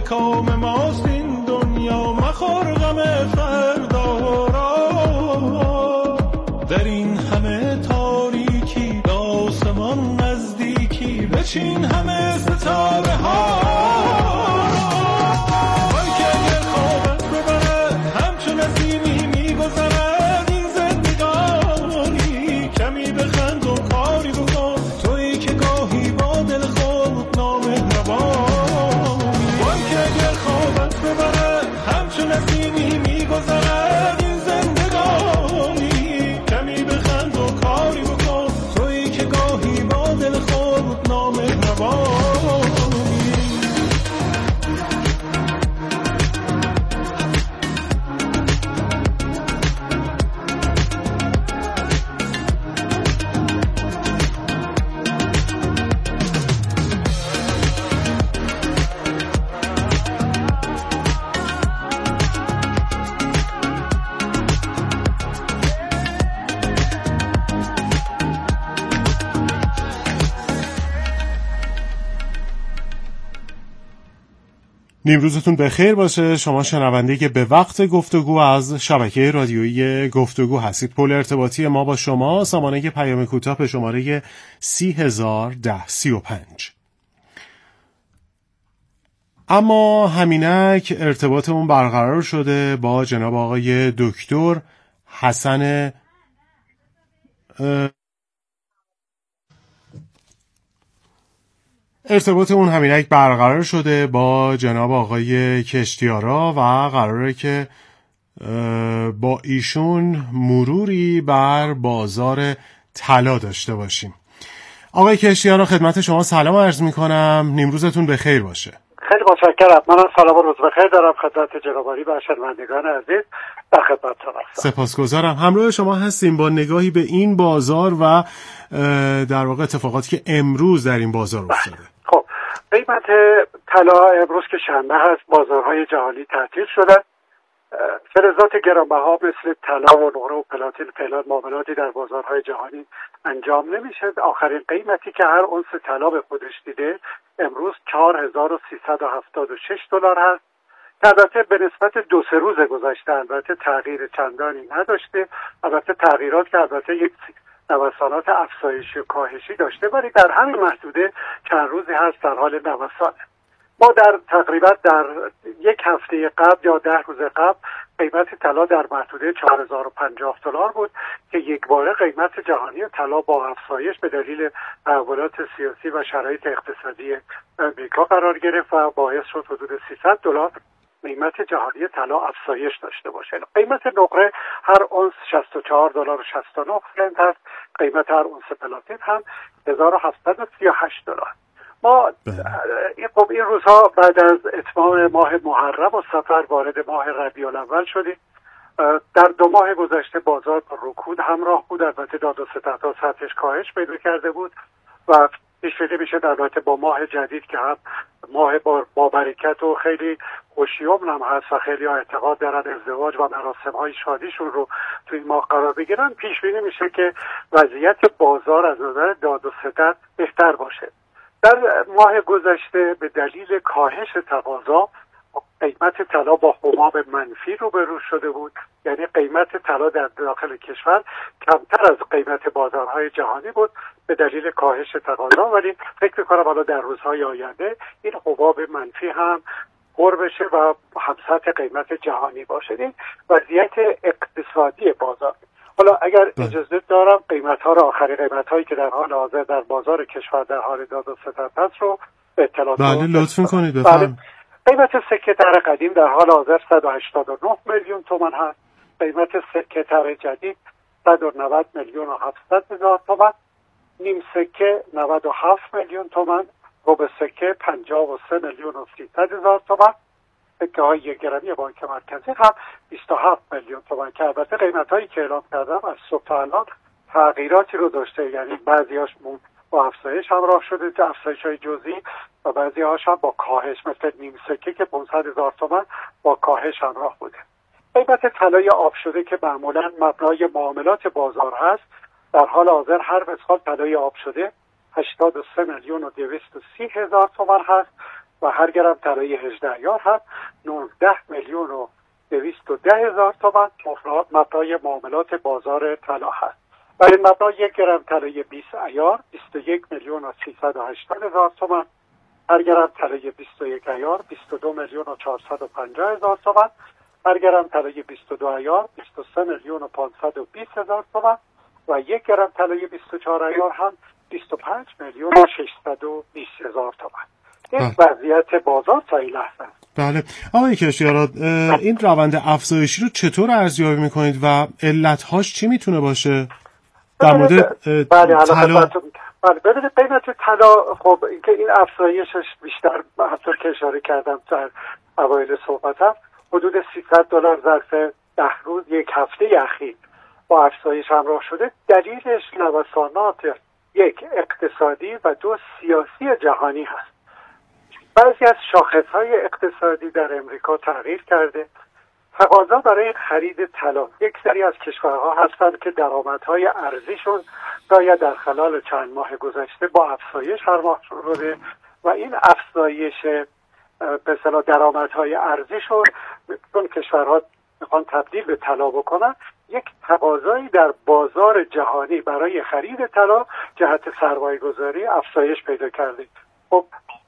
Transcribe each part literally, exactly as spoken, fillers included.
کام ماست این دنیا، مخور غم فردا را. در این همه تاریکی به آسمان نزدیکی، بچین همه ستاره ها. نیمروزتون بخیر باشه. شما شنونده که به وقت گفتگو از شبکه رادیویی گفتگو هستید. پل ارتباطی ما با شما سامانه پیام کوتاه به شماره سی هزار ده سی و پنج. اما همینک ارتباطمون برقرار شده با جناب آقای دکتر حسن ارتباطمون همینک برقرار شده با جناب آقای کشتیارا و قراره که با ایشون مروری بر بازار طلا داشته باشیم. آقای کشتیارا خدمت شما سلام عرض میکنم، نیمروزتون بخیر باشه. خیلی متشکرم. منم سلام و روز بخیر دارم خدمت جنابعالی و شنوندگان عزیز. در خدمتتون هستم. سپاسگزارم. همراه شما هستیم با نگاهی به این بازار و در واقع اتفاقاتی که امروز در این بازار افتاده. خب قیمت طلا امروز که شنبه هست بازارهای جهانی تعطیل شدن. فلزات گرانبها مثل طلا و نقره و پلاتین فعلا معاملاتی در بازارهای جهانی انجام نمیشه. آخرین قیمتی که هر اونس طلا به خودش دیده امروز چهار هزار و سیصد و هفتاد و شش دلار هست. البته به نسبت دو سه روز گذشته البته تغییر چندانی نداشته. البته تغییرات که البته یک نوسانات افزایشی و کاهشی داشته ولی در همین محدوده چند روزی هست در حال نوسانه. ما در تقریبا در یک هفته قبل یا ده روز قبل قیمت طلا در محدوده چهار هزار و پنجاه دلار بود که یک باره قیمت جهانی طلا با افزایش به دلیل تحولات سیاسی و شرایط اقتصادی امریکا قرار گرفت و باعث شد حدود سیصد دلار قیمت جهانی طلا افزایش داشته باشه. قیمت نقره هر اونس شصت و چهار دلار و شصت و نه سنت هست. قیمت هر اونس پلاتین هم هزار و هفتصد و سی و هشت دلار. ما خب این روزها بعد از اتمام ماه محرم و صفر وارد ماه ربیع الاول شدیم. در دو ماه گذشته بازار با رکود همراه بود. البته داد و ستدها سطحش کاهش پیدا کرده بود و پیش بینی میشه البته با ماه جدید که هم ماه با, با برکت و خیلی خوشیومن هم هست و خیلی ها اعتقاد دارن ازدواج و مراسم های شادیشون رو توی ماه قرار بگیرن، پیش بینی میشه که وضعیت بازار از نظر داد و ستد بهتر باشه. در ماه گذشته به دلیل کاهش تقاضا قیمت طلا با حباب منفی روبرو شده بود، یعنی قیمت طلا در داخل کشور کمتر از قیمت بازارهای جهانی بود به دلیل کاهش تقاضا، ولی فکر می‌کنم حالا در روزهای آینده این حباب منفی هم پر بشه و همسطح قیمت جهانی باشه. این وضعیت اقتصادی بازار. حالا اگر اجازه دارم قیمت ها را آخری قیمت هایی که در حال حاضر در بازار کشور در حال داد و ستد هست رو به اطلاعات بله لطف کنید بفرمایید. قیمت سکه تر قدیم در حال حاضر صد و هشتاد و نه میلیون تومان هست. قیمت سکه تر جدید صد و نود میلیون و هفتصد هزار تومان. نیم سکه نود و هفت میلیون تومان. ربع سکه پنجاه و سه میلیون و سیصد هزار تومان. سکه های یک گرمی بانک مرکزی هم بیست و هفت میلیون تومان که البته قیمت هایی که اعلام کردم از صبح تا الان تغییراتی رو داشته، یعنی بعضی هاش با افزایش همراه شده که افزایش های جزئی و بعضی هاش هم با کاهش، مثل نیم سکه که پانصد هزار تومان با کاهش همراه بوده. قیمت طلای آب شده که معمولا مبنای معاملات بازار هست در حال حاضر هر مسخال طلای آب شده هشتاد و سه میلیون و دویست و سی هزار تومان هست. و هر گرم طلای هجده عیار هم نوزده میلیون و دویست و ده هزار تومان مبنای معاملات بازار طلا هست. برای این مبنا یک گرم طلای بیست عیار بیست و یک میلیون و سیصد و هشتاد هزار تومان، هر گرم طلای بیست و یک عیار بیست و دو میلیون و چهارصد و پنجاه هزار تومان، هر گرم طلای بیست و دو عیار بیست و سه میلیون و پانصد و بیست هزار تومان و یک گرم طلای بیست و چهار عیار هم بیست و پنج میلیون و ششصد و بیست هزار تومان. این وضعیت بازار تا این لحظه. بله آقای کشتیارا، این روند افزایشی رو چطور ارزیابی میکنید و علتهاش چی میتونه باشه؟ در مورد طلا بله ببینید قیمت طلا خب اینکه این افزایشش بیشتر همطور که اشاره کردم در اوایل صحبتم حدود سیصد دلار ظرف ده روز یک هفته اخیر با افزایش همراه شده. دلیلش نوسانات یک اقتصادی و دو سیاسی جهانی هست. بعضی از شاخص‌های اقتصادی در امریکا تغییر کرده. تقاضا برای خرید طلا، یک سری از کشورها هستند که درآمدهای ارزیشون شاید در خلال چند ماه گذشته با افزایش همراه شده و این افزایش به اصطلاح درآمدهای ارزیشون چون کشورها میخوان تبدیل به طلا بکنن، یک تقاضایی در بازار جهانی برای خرید طلا جهت سرمایه گذاری افزایش پیدا کرده. خب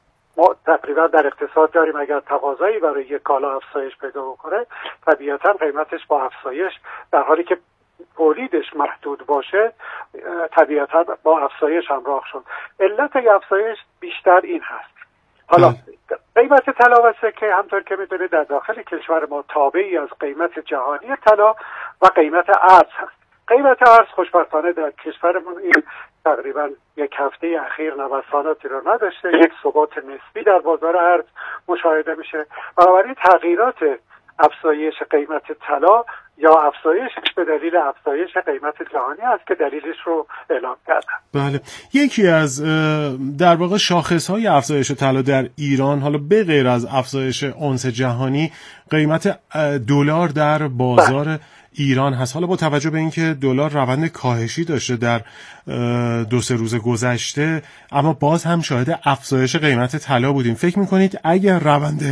ما تقریبا در اقتصاد داریم اگر تقاضایی برای یک کالا افزایش پیدا بکنه طبیعتا قیمتش با افزایش در حالی که تولیدش محدود باشه طبیعتا با افزایش همراه شد. علت افزایش بیشتر این هست. حالا قیمت طلا و سکه همطور که میدونید در داخل کشور ما تابعی از قیمت جهانی طلا و قیمت ارز هست. قیمت ارز خوشبختانه در کشورمون این تقریبا یک هفته اخیر نوساناتی رو نداشته، یک ثبات نسبی در بازار ارز مشاهده میشه. بنابراین تغییرات افزایش قیمت طلا یا افزایشش به دلیل افزایش قیمت جهانی است که دلیلش رو اعلام کردم. بله، یکی از در واقع شاخص‌های افزایش طلا در ایران حالا به غیر از افزایش اونس جهانی قیمت دلار در بازار بله. ایران هست. حالا با توجه به اینکه دلار روند کاهشی داشته در دو سه روز گذشته اما باز هم شاهد افزایش قیمت طلا بودیم، فکر می‌کنید اگر روند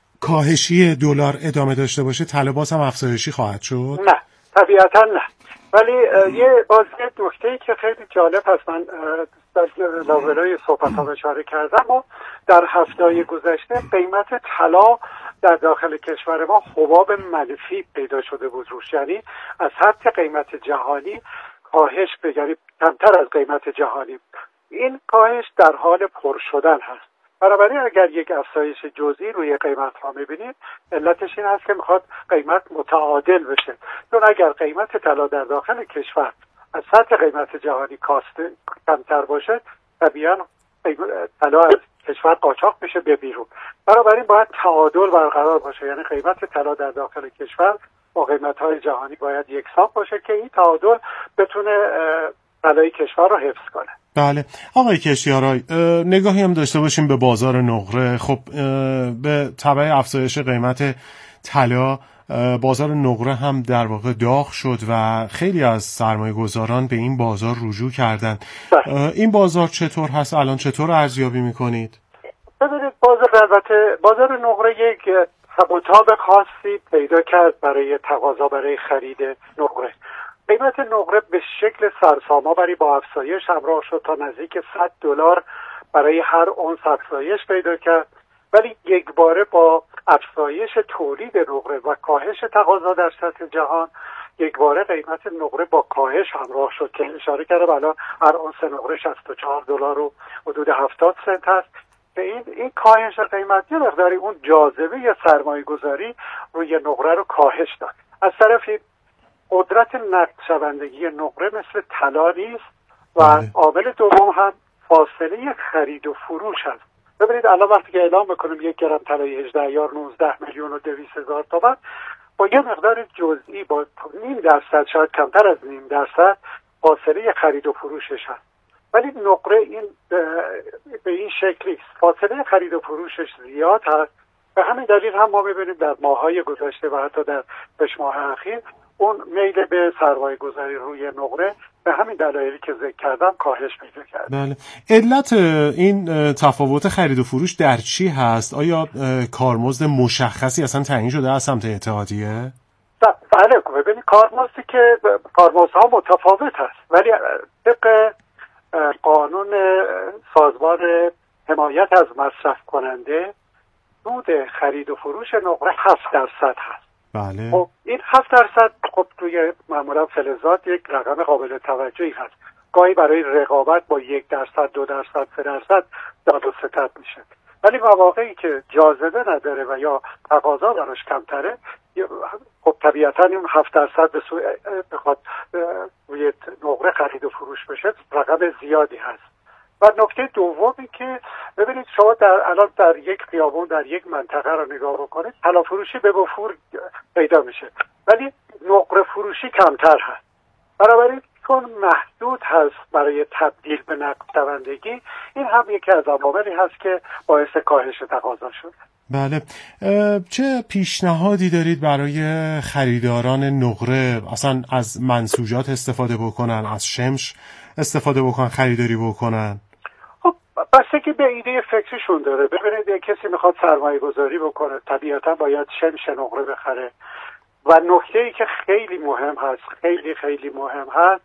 کاهشی دلار ادامه داشته باشه طلا باز هم افزایشی خواهد شد؟ نه طبیعتا نه، ولی یه باز یه نکته‌ای که خیلی جالب هست من در لاولای صحبت‌ها اشاره کردم و در هفته‌های گذشته قیمت طلا در داخل کشور ما حباب منفی پیدا شده بود روش، یعنی از حد قیمت جهانی کاهش به یعنی کمتر از قیمت جهانی. این کاهش در حال پر شدن هست. بنابراین اگر یک افزایش جزئی روی قیمت ها میبینید علتش این هست که میخواد قیمت متعادل بشه، چون اگر قیمت طلا در داخل کشور از سطح قیمت جهانی کاسته کمتر باشه طبیعا طلا از کشور قاچاق میشه به بیرون. بنابراین باید تعادل برقرار باشه، یعنی قیمت طلا در داخل کشور با قیمت های جهانی باید یکسان باشه که این تعادل بتونه طلای کشور رو حفظ کنه. بله آقای کشتیارا، نگاهی هم داشته باشیم به بازار نقره. خب به تبع افزایش قیمت طلا بازار نقره هم در واقع داغ شد و خیلی از سرمایه گذاران به این بازار رجوع کردند. این بازار چطور هست الان، چطور ارزیابی میکنید؟ ببینید بازار البته بازار نقره یک تباتاب خاصی پیدا کرد برای تقاضا برای خرید نقره. قیمت نقره به شکل سرسام‌آوری با افزایش همراه شد تا نزدیک صد دلار برای هر اونس افزایش پیدا کرد، ولی یک باره با افزایش تولید نقره و کاهش تقاضا در سطح جهان یک باره قیمت نقره با کاهش همراه شد که اشاره کردم الان هر اونس نقره شصت و چهار دلار و حدود هفتاد سنت هست. به این این کاهش قیمت یه مقداری اون جاذبه یا سرمایه گذاری روی نقره رو کاهش داد. از طرفی قدرت نقد شوندگی نقره مثل طلا نیست و عامل دوم هم فاصله خرید و فروش هست. ببینید الان وقتی که اعلام میکنیم یک گرم طلای هجده عیار نوزده میلیون و دویست هزار تومان با یه مقدار جزئی با نیم درصد شاید کمتر از نیم درصد فاصله خرید و فروشش هست، ولی نقره این به این شکلی است، فاصله خرید و فروشش زیاد هست. به همین دلیل هم ما میبینیم در ماه‌های گذشته و حتی در پنج ماه اخیر اون میل به سرمایه گذاری روی نقره به همین دلایلی که ذکر کردم کاهش پیدا کرد. بله. علت این تفاوت خرید و فروش در چی هست؟ آیا کارمزد مشخصی اصلا تعیین شده از سمت اتحادیه؟ بله، ببینید کارمزدی که کارمزدها متفاوت هست، ولی طبق قانون سازمان حمایت از مصرف کننده سود خرید و فروش نقره هفت درصد هست. بله. خب این هفت درصد خب توی معمولا فلزات یک رقم قابل توجهی هست. گاهی برای رقابت با یک درصد، دو درصد، سه درصد داد و ستد میشه. ولی مواقعی که جاذبه نداره و یا تقاضا براش کمتره، خب طبیعتا این هفت درصد به سوی بخواد روی نقره خرید و فروش بشه رقم زیادی هست. و نکته دومی که ببینید شما در الان در یک خیابون در یک منطقه رو نگاه بکنید، طلا فروشی به وفور پیدا میشه ولی نقره فروشی کمتر هست. بنابراین چون محدود هست برای تبدیل به نقد شوندگی، این هم یکی از عواملی هست که باعث کاهش تقاضا شده. بله. چه پیشنهادی دارید برای خریداران نقره اصلا از منسوجات استفاده بکنن، از شمش استفاده بکنن، خریداری بکنن؟ خب بسته که به ایده فکرشون داره. ببینید کسی میخواد سرمایه گذاری بکنه طبیعتا باید شمش نقره بخره و نکته ای که خیلی مهم هست خیلی خیلی مهم هست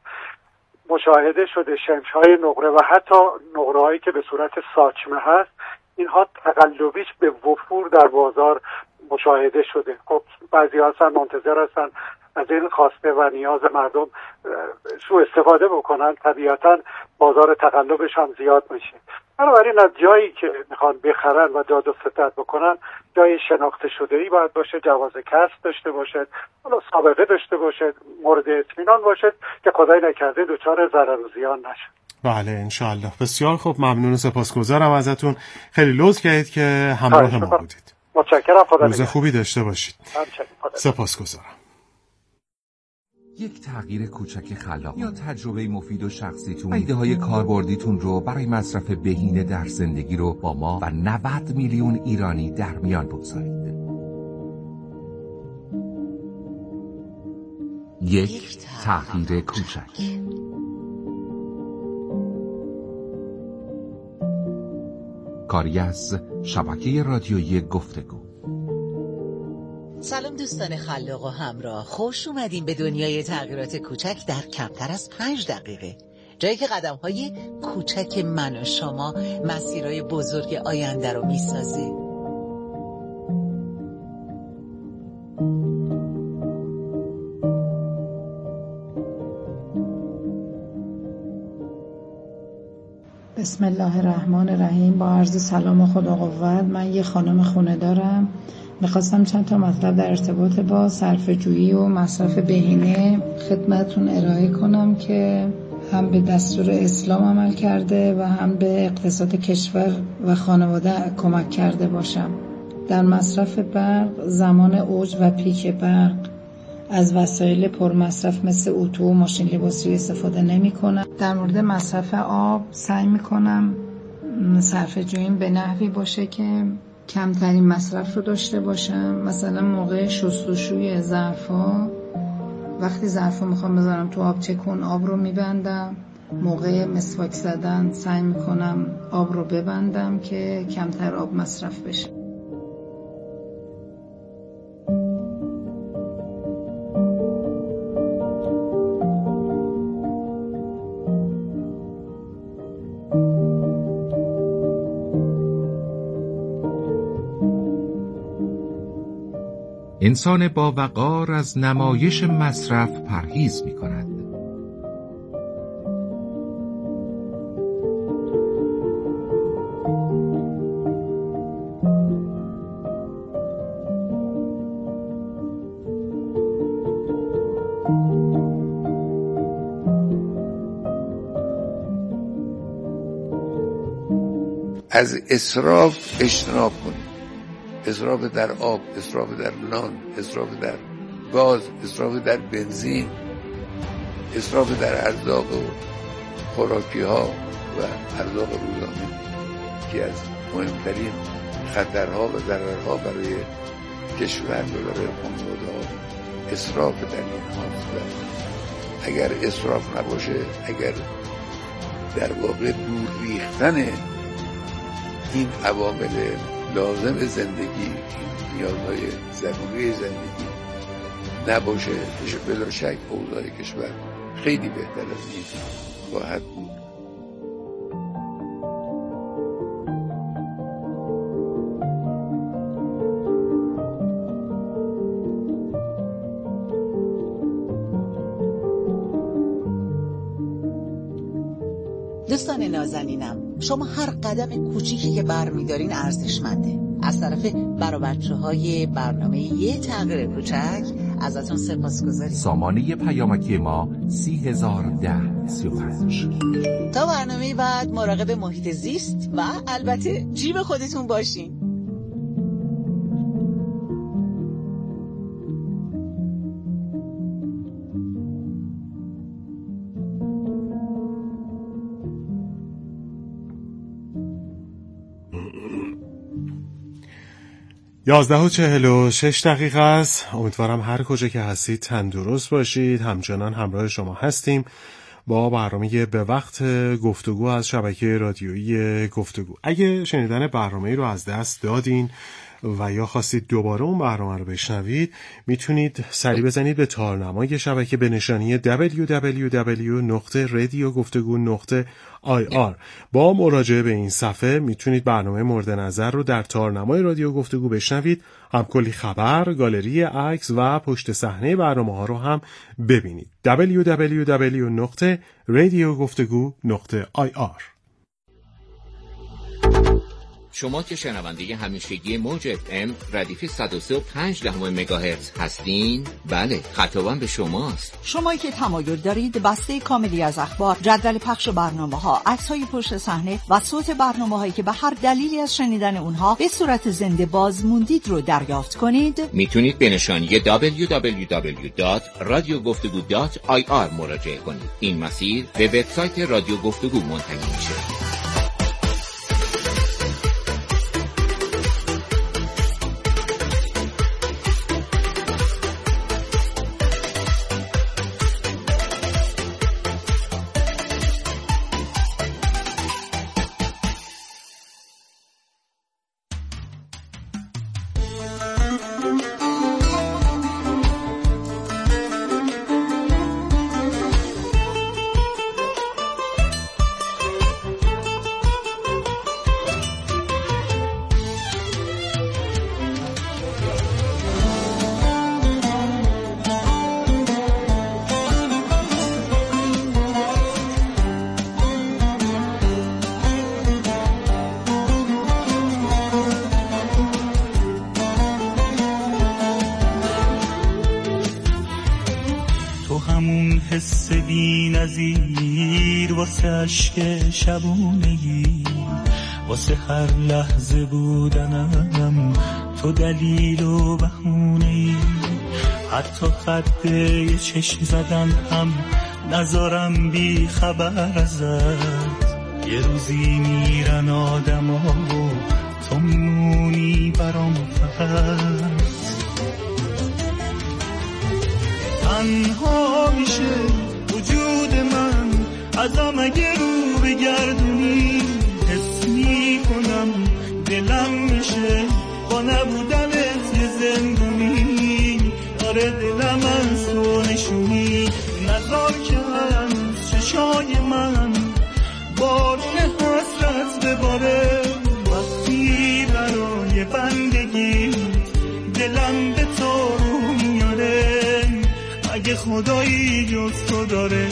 مشاهده شده شمش های نقره و حتی نقره هایی که به صورت ساچمه هست اینها تقلبیش به وفور در بازار مشاهده شده. خب بعضی هستن منتظر هستن از این خواسته و نیاز مردم سوء استفاده بکنن، طبیعتا بازار تقلبش هم زیاد میشه. بنابراین از جایی که میخوان بخرن و داد و ستد بکنن جای شناخته شده‌ای باید باشه، جواز کسب داشته باشد، حالا سابقه داشته باشد، مورد اطمینان باشد که خدای نکرده دچار ضرر و زیان نشه. بله انشاءالله. بسیار خوب، ممنون و سپاسگزارم ازتون. خیلی لطف کردید که همراه ما بودید. متشکرم. خدا روز خوبی داشته باشید. سپاسگزارم. یک تغییر کوچک خلاق یا تجربه مفید و شخصیتون، ایده های کاربردیتون رو برای مصرف بهینه در زندگی رو با ما و نود میلیون ایرانی در میان بگذارید. یک تغییر کوچک. کاری از شبکه رادیویی گفتگو. سلام دوستان خلاق و همراه، خوش اومدین به دنیای تغییرات کوچک در کمتر از پنج دقیقه، جایی که قدم های کوچک من و شما مسیرهای بزرگ آینده رو میسازه. بسم الله الرحمن الرحیم. با عرض سلام و خدا قوت، من یه خانم خونه دارم. میخواستم چند تا مطلب در ارتباط با صرفه‌جویی و مصرف بهینه خدمتتون ارائه کنم که هم به دستور اسلام عمل کرده و هم به اقتصاد کشور و خانواده کمک کرده باشم. در مصرف برق، زمان اوج و پیک برق از وسایل پرمصرف مثل اتو و ماشین لباسشویی استفاده نمی کنم. در مورد مصرف آب سعی می کنم صرفه‌جوییم به نحوی باشه که کمترین مصرف رو داشته باشم. مثلا موقع شستشوی ظرفا، وقتی ظرفا میخوام بذارم تو آب چکون آب رو میبندم. موقع مسواک زدن سعی میکنم آب رو ببندم که کمتر آب مصرف بشه. انسان با وقار از نمایش مصرف پرهیز می کند. از اسراف اجتناب کنید. اسراف در آب، اسراف در نان، اسراف در گاز، اسراف در بنزین، اسراف در ارزاق و خوراکی ها و ارزاق روزانه که از مهمترین خطرها و ضررها برای کشور و برای خانواده ها اسراف در این هاست. اگر اسراف نباشه، اگر در واقع دور ریختن این عوامل لازم زندگی، این نیازهای ضروری زندگی نباشه، بلا شک اوضاع کشور خیلی بهتر از این خواهد بود. دوستان نازنینم، شما هر قدم کوچیکی که برمی‌دارین ارزشمنده. از طرف برابرچه‌های برنامه یه تغییر کوچک ازتون سپاسگزاریم. سامانه پیامکی ما سی هزار ده سی و پنج. تا برنامه بعد مراقب محیط زیست و البته جیب خودتون باشین. یازده و چهل و شش دقیقه است. امیدوارم هر کجا که هستید تندرست باشید. همچنان همراه شما هستیم با برنامه به وقت گفتگو از شبکه رادیویی گفتگو. اگه شنیدن برنامه رو از دست دادین و یا خواستید دوباره اون برنامه رو بشنوید، میتونید سری بزنید به تارنمای شبکه به نشانی دبلیو دبلیو دبلیو دات رادیو گفتگو دات آی آر. با مراجعه به این صفحه میتونید برنامه مورد نظر رو در تارنمای رادیو گفتگو بشنوید. هم کلی خبر، گالری عکس و پشت صحنه برنامه ها رو هم ببینید. دبلیو دبلیو دبلیو دات رادیو گفتگو دات آی آر. شما که شنونده همیشگی موج اف ام ردیف صد و سه و پنج دهم مگاهرتز هستین، بله، خطابم به شماست. شمایی که تمایل دارید بسته کاملی از اخبار، جدول پخش برنامه‌ها، عکس‌های پشت صحنه و صوت برنامه‌هایی که به هر دلیلی از شنیدن اونها به صورت زنده باز موندید رو دریافت کنید، میتونید به نشانی دبلیو دبلیو دبلیو دات رادیو گفتگو دات آی آر مراجعه کنید. این مسیر به وبسایت رادیو گفتگو منتهی میشه. حس بی نظیر واسه عشق شبونگی، واسه هر لحظه بودنم تو دلیل و بهونه‌ای، حتی خط یه چشم زدن هم نذارم بی خبر ازت. یه روزی میرن آدم ها و تو میمونی برام فقط. تنها میشه وجود من ازم اگه رو بگردونی، حس میکنم دلم میشه با نبودنت یه زندونی. آره دلم از تو نشونی، نذار که از چشای من بارون حسرت بباره. وقتی برای بندگی دلم به تو رو میاره، اگه خدایی جز تو داره.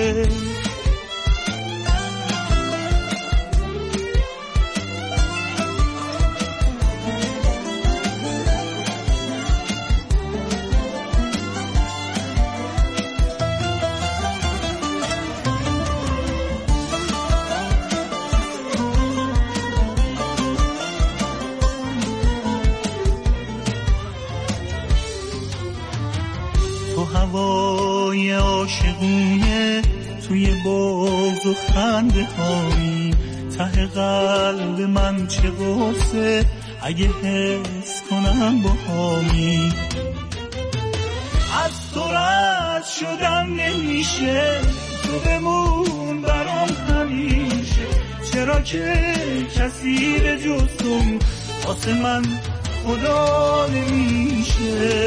هوای عاشقونه توی بغض و خنده هایی، ته قلب من چه قصه اگه حس کنم با هامی. از تو رد شدن نمیشه، تو بمون برام همیشه. چرا که کسی به جز تو واسه من خدا نمیشه.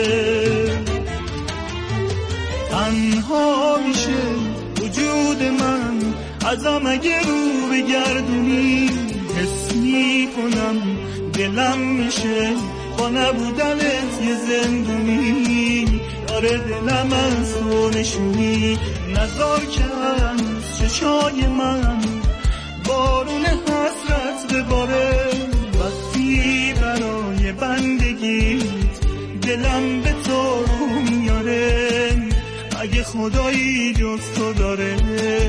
تنها میشه وجود من ازم اگه رو بگردونی، حس میکنم دلم میشه با نبودنت یه زندونی. داره دلم از تو نشونی، نزار کن چشای من بارون حسرت بباره. وقتی برای بندگیت دلم به تو رو میاره، اگه خدایی جز تو داره.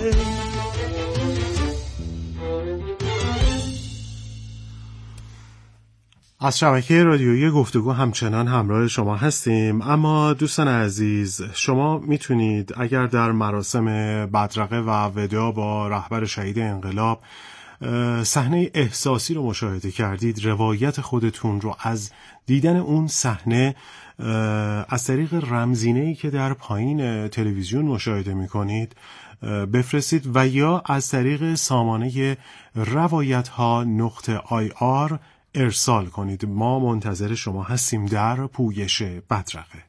از شبکه رادیویی گفتگو همچنان همراه شما هستیم. اما دوستان عزیز، شما میتونید اگر در مراسم بدرقه و وداع با رهبر شهید انقلاب صحنه احساسی رو مشاهده کردید، روایت خودتون رو از دیدن اون صحنه از طریق رمزینه‌ای که در پایین تلویزیون مشاهده میکنید بفرستید و یا از طریق سامانه روایت ها نقطه آی آر ارسال کنید. ما منتظر شما هستیم در پویش بدرقه.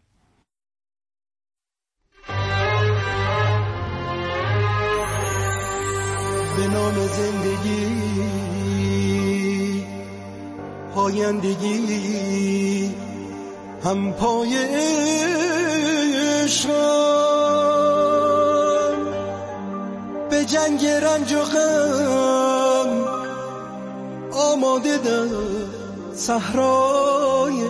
به نام زندگی پایندگی هم پای عشقم، به جنگ رنج و غم آماده در صحرای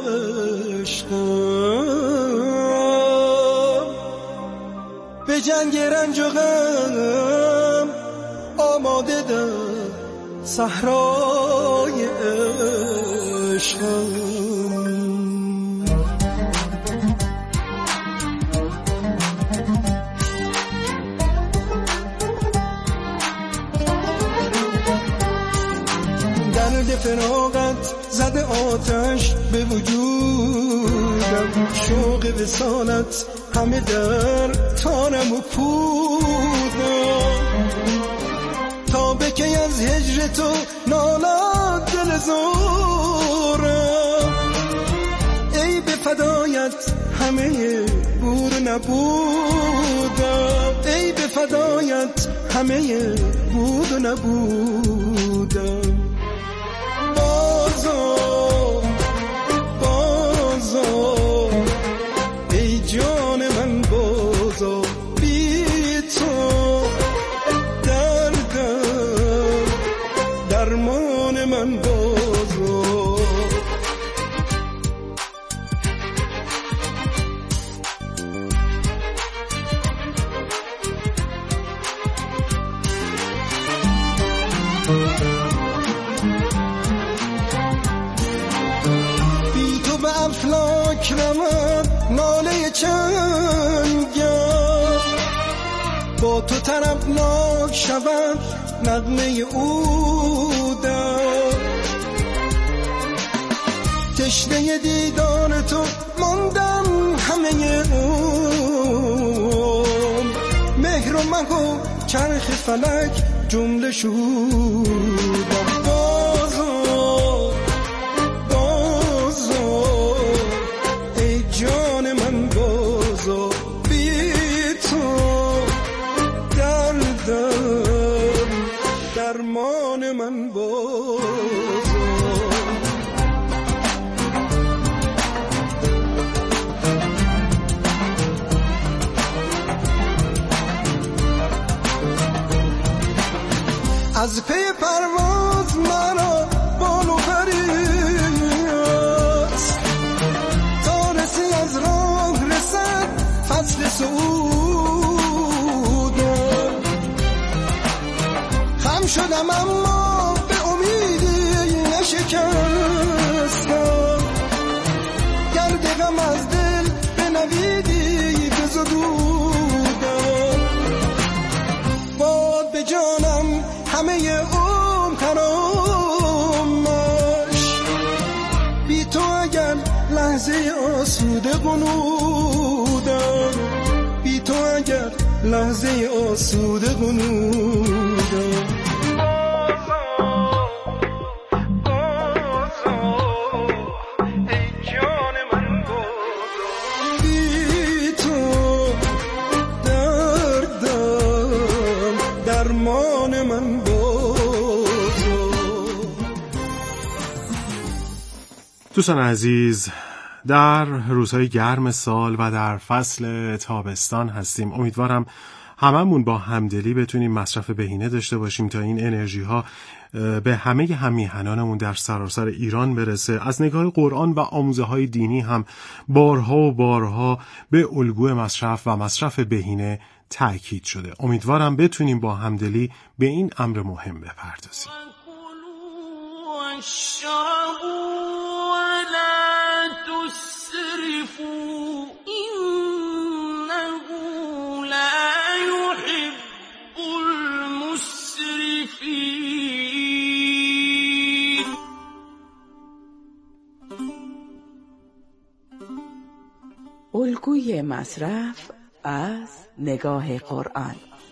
عشقم، به جنگ رنج و غم آماده در صحرای عشقم. درد فراقت زده آتش به وجودم، شوق وصالت همه در تارم و پودم، تا بکی از هجر تو نالد دل زورم. ای به فدایت همه بود نبودم، ای به فدایت همه بود نبودم. بازو بازو ای جان من بازو، بی تو دردم درمان من بازو. افلاک رمد ناله چنگم، با تو طربناک شود نغمه عودم. تشنه دیدار تو ماندم همه عمر، مهر و مه و چرخ فلک جمله شودم. بازو جان من بازو، بی تو دردم درمان من بازو. از پی پرواز مرا بالو بریست، تا رسی از راه رسد فصل سعودم. خم شدم اما به امیدی نشکستم، گرد غم از دل به نویدی بزدودم. باد به جانم همه عمر ترامش، بی تو اگر لحظه آسوده قنودم. بی تو اگر لحظه آسوده قنودم. دوستان عزیز، در روزهای گرم سال و در فصل تابستان هستیم. امیدوارم هممون با همدلی بتونیم مصرف بهینه داشته باشیم تا این انرژی ها به همه همیهنانمون در سراسر ایران برسه. از نگاه قرآن و آموزه های دینی هم بارها و بارها به الگوی مصرف و مصرف بهینه تأکید شده. امیدوارم بتونیم با همدلی به این امر مهم بپردازیم. الگوی مصرف از نگاه قرآن.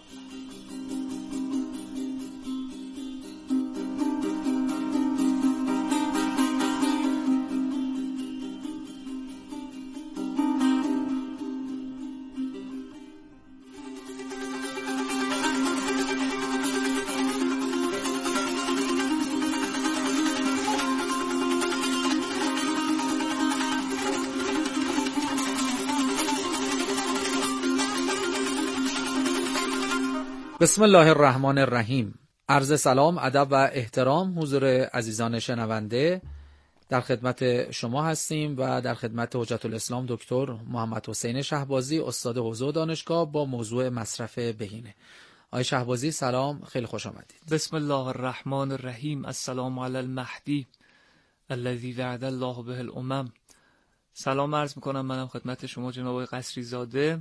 بسم الله الرحمن الرحیم. عرض سلام، ادب و احترام حضور عزیزان شنونده. در خدمت شما هستیم و در خدمت حجت الاسلام دکتر محمد حسین شهبازی، استاد حوزه و دانشگاه، با موضوع مصرف بهینه. آقای شهبازی سلام، خیلی خوش آمدید. بسم الله الرحمن الرحیم. السلام علی المهدی الذی وعد الله به الامم. سلام عرض میکنم منم خدمت شما جناب قصری زاده.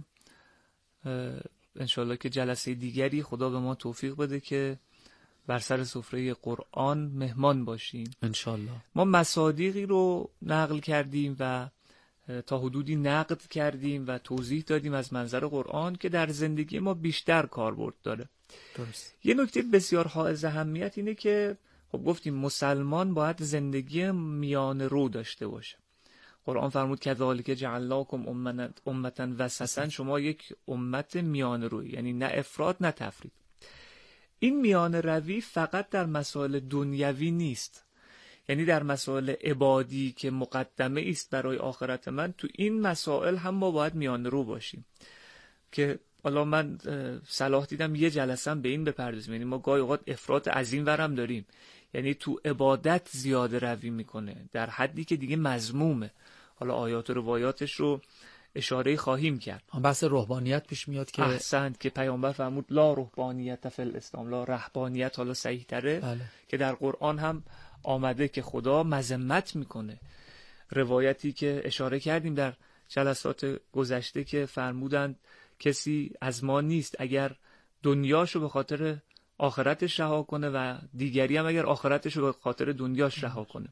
انشالله که جلسه دیگری خدا به ما توفیق بده که بر سر سفره قرآن مهمان باشیم انشالله. ما مصادیقی رو نقل کردیم و تا حدودی نقد کردیم و توضیح دادیم از منظر قرآن که در زندگی ما بیشتر کاربرد داره. درست. یه نکته بسیار حائز اهمیت اینه که خب گفتیم مسلمان باید زندگی میان رو داشته باشه. قرآن فرمود کذالک جعلناکم امة وسطا، شما یک امت میان روی، یعنی نه افراط نه تفرید. این میان روی فقط در مسائل دنیوی نیست، یعنی در مسائل عبادی که مقدمه است برای آخرت من، تو این مسائل هم ما باید میان رو باشیم. که حالا من صلاح دیدم یه جلسه به این بپردازیم، یعنی ما گاهی اوقات افراط از این ورم داریم، یعنی تو عبادت زیاده روی میکنه در حدی که دیگه مذمومه. حالا آیات و روایاتش رو اشاره خواهیم کرد. بحث رهبانیت پیش میاد که احسنت که پیامبر فرمود لا رهبانیت فی الاسلام، لا رهبانیت حالا صحیح تره. بله. که در قرآن هم آمده که خدا مذمت میکنه. روایتی که اشاره کردیم در جلسات گذشته که فرمودند کسی از ما نیست اگر دنیاشو به خاطر آخرتش رها کنه و دیگری هم اگر آخرتشو به خاطر دنیاش رها کنه.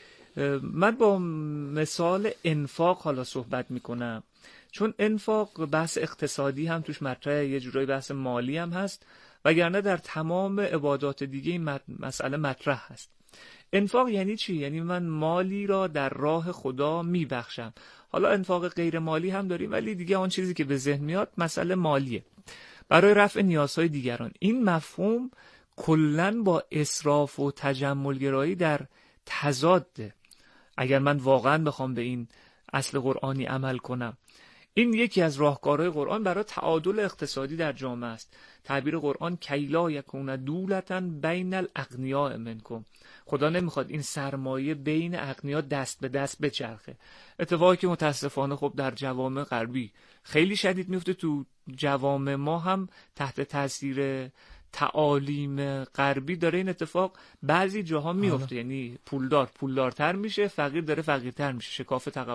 من با مثال انفاق حالا صحبت میکنم، چون انفاق بحث اقتصادی هم توش مطرحه، یه جورایی بحث مالی هم هست، وگرنه در تمام عبادات دیگه این مسئله مطرح هست. انفاق یعنی چی؟ یعنی من مالی را در راه خدا میبخشم. حالا انفاق غیر مالی هم داریم، ولی دیگه آن چیزی که به ذهن میاد مسئله مالیه، برای رفع نیازهای دیگران. این مفهوم کلاً با اسراف و تجملگرایی در تضاده اگر من واقعا بخوام به این اصل قرآنی عمل کنم. این یکی از راهکارهای قرآن برای تعادل اقتصادی در جامعه است. تعبیر قرآن کیلا یکون دولتا بین الاغنیاء منکم، خدا نمیخواد این سرمایه بین اغنیا دست به دست بچرخه. اتفاقی که متاسفانه خب در جوامع غربی خیلی شدید میفته، تو جوامع ما هم تحت تاثیر تعالیم غربی داره این اتفاق بعضی جاها میفته. یعنی پولدار پولدارتر میشه، فقیر داره فقیرتر میشه، شکاف